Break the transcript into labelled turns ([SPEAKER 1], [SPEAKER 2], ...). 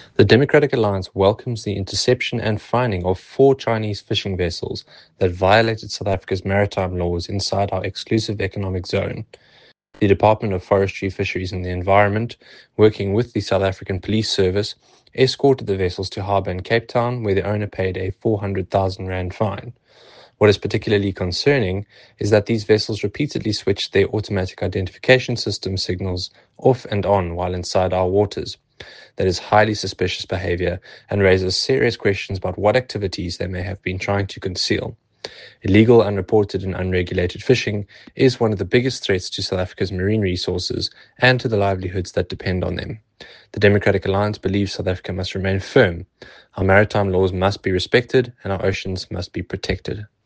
[SPEAKER 1] The Democratic Alliance welcomes the interception and fining of 4 Chinese fishing vessels that violated South Africa's maritime laws inside our exclusive economic zone. The Department of Forestry, Fisheries and the Environment, working with the South African Police Service, escorted the vessels to harbour in Cape Town, where the owner paid a 400,000 rand fine. What is particularly concerning is that these vessels repeatedly switched their automatic identification system signals off and on while inside our waters. That is highly suspicious behavior and raises serious questions about what activities they may have been trying to conceal. Illegal, unreported and unregulated fishing is one of the biggest threats to South Africa's marine resources and to the livelihoods that depend on them. The Democratic Alliance believes South Africa must remain firm. Our maritime laws must be respected and our oceans must be protected.